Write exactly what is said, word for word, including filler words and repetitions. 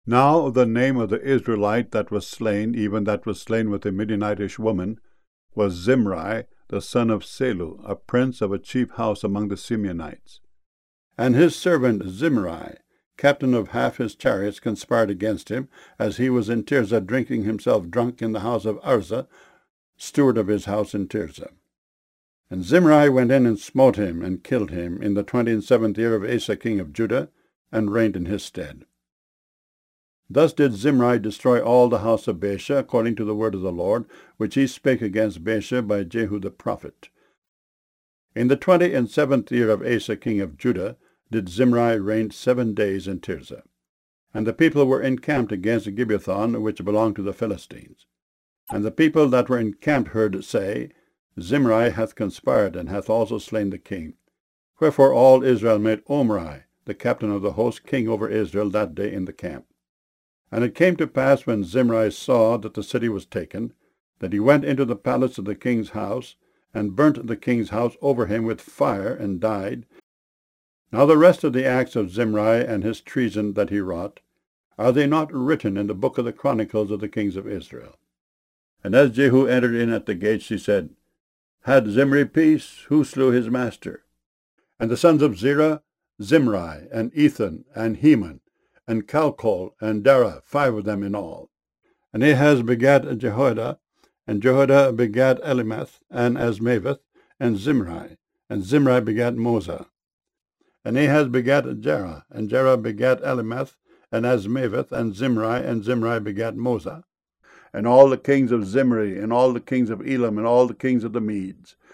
Now the name of the Israelite that was slain, even that was slain with a Midianitish woman, was Zimri, the son of Selu, a prince of a chief house among the Simeonites. And his servant Zimri, captain of half his chariots, conspired against him, as he was in Tirzah drinking himself drunk in the house of Arza, steward of his house in Tirzah. And Zimri went in and smote him, and killed him, in the twenty and seventh year of Asa king of Judah, and reigned in his stead. Thus did Zimri destroy all the house of Baasha, according to the word of the Lord, which he spake against Baasha by Jehu the prophet. In the twenty and seventh year of Asa king of Judah did Zimri reign seven days in Tirzah. And the people were encamped against Gibbethon, which belonged to the Philistines. And the people that were encamped heard say, Zimri hath conspired, and hath also slain the king. Wherefore all Israel made Omri, the captain of the host, king over Israel that day in the camp. And it came to pass, when Zimri saw that the city was taken, that he went into the palace of the king's house, and burnt the king's house over him with fire, and died. Now the rest of the acts of Zimri and his treason that he wrought, are they not written in the book of the chronicles of the kings of Israel? And as Jehu entered in at the gates, he said, Had Zimri peace? Who slew his master? And the sons of Zerah, Zimri, and Ethan, and Heman, and Calcol, and Dara, five of them in all. And Ahaz begat Jehoiada, and Jehoiada begat Elimeth, and Asmaveth, and Zimri, and Zimri begat Moza. And Ahaz begat Jerah, and Jerah begat Elimeth, and Asmaveth, and Zimri, and Zimri begat Moza. And all the kings of Zimri, and all the kings of Elam, and all the kings of the Medes,